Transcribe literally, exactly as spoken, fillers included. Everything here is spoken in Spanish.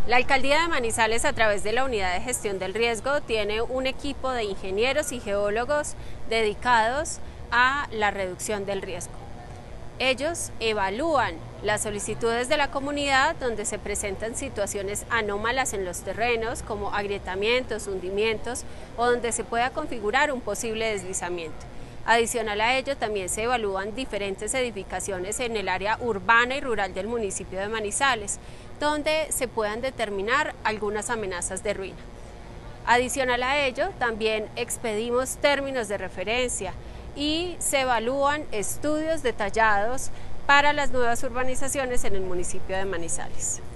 La Alcaldía de Manizales, a través de la Unidad de Gestión del Riesgo, tiene un equipo de ingenieros y geólogos dedicados a la reducción del riesgo. Ellos evalúan las solicitudes de la comunidad donde se presentan situaciones anómalas en los terrenos, como agrietamientos, hundimientos, o donde se pueda configurar un posible deslizamiento. Adicional a ello, también se evalúan diferentes edificaciones en el área urbana y rural del municipio de Manizales, donde se puedan determinar algunas amenazas de ruina. Adicional a ello, también expedimos términos de referencia y se evalúan estudios detallados para las nuevas urbanizaciones en el municipio de Manizales.